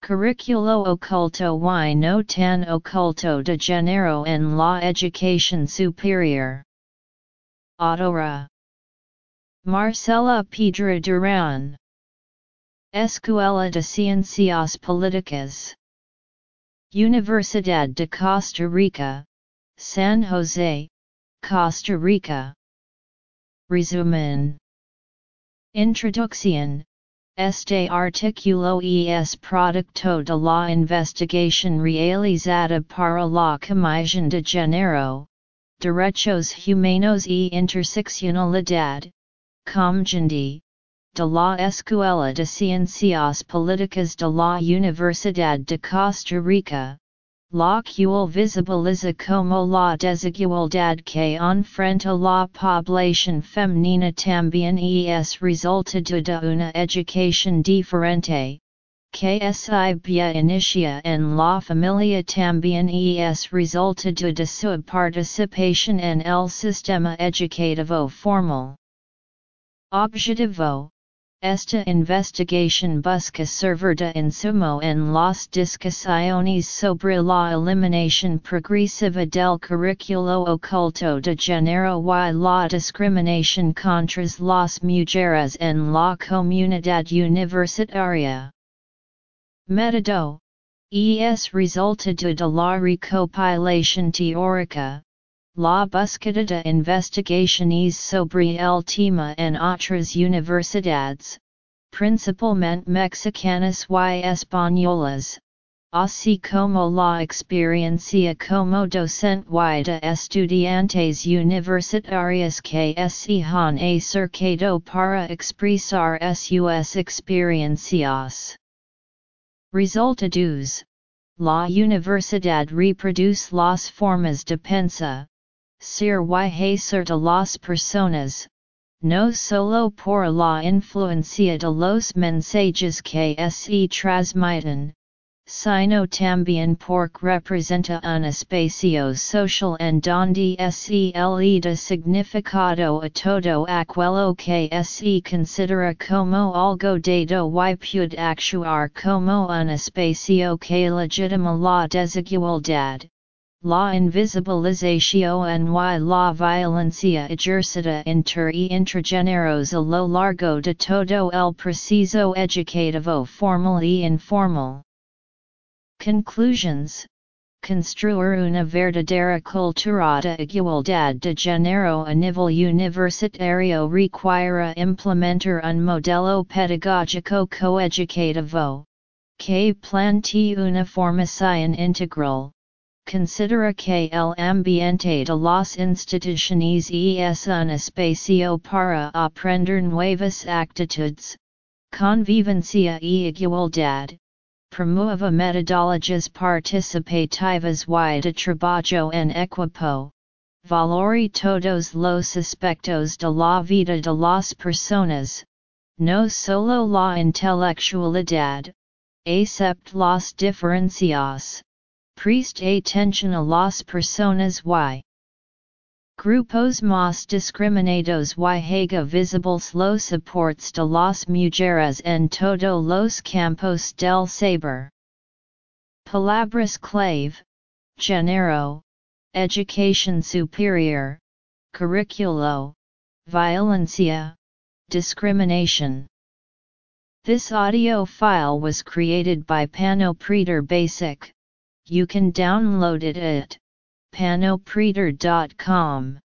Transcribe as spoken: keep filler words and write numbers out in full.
Currículo Oculto y no tan oculto de género en la educación superior. Autora: Marcela Pedra Durán. Escuela de Ciencias Políticas. Universidad de Costa Rica, San Jose, Costa Rica. Resumen. Introducción. Este artículo es producto de la investigación realizada para la Comisión de Género, Derechos Humanos y Interseccionalidad, Comgendi, de la Escuela de Ciencias Políticas de la Universidad de Costa Rica, la cual visibiliza como la desigualdad que enfrenta la población femenina también es resultado de una educación diferente, que se había inicia en la familia también es resultado de su participación en el sistema educativo formal. Objetivo: esta investigación busca servir de insumo en las discusiones sobre la eliminación progresiva del currículo oculto de género y la discriminación contra las mujeres en la comunidad universitaria. Método: es resultado de la recopilación teórica, la búsqueda de investigaciones sobre el tema en otras universidades, principalmente mexicanas y españolas, así como la experiencia como docente y de estudiantes universitarios que se han acercado para expresar sus experiencias. Resultados: la universidad reproduce las formas de pensar, ser y hacer de las personas, no solo por la influencia de los mensajes que se transmiten, sino también porque representa un espacio social en donde se le da significado a todo aquello que se considera como algo dado y puede actuar como un espacio que legitima la desigualdad, la invisibilización y la violencia ejercida inter y entre géneros a lo largo de todo el proceso educativo formal y informal. Conclusions: construir una verdadera cultura de igualdad de género a nivel universitario requiere implementar un modelo pedagógico coeducativo, que plantee una formación integral. Considera que el ambiente de las instituciones es un espacio para aprender nuevas actitudes, convivencia y igualdad. Promueve metodologias participativas y de trabajo en equipo. Valore todos los aspectos de la vida de las personas, no solo la intelectualidad, except las diferencias. Preste atención a las personas y grupos más discriminados y haga visibles los soportes de las mujeres en todos los campos del saber. Palabras clave: género, educación superior, currículo, violencia, discrimination. This audio file was created by Panopreter Basic. You can download it at panopreter dot com.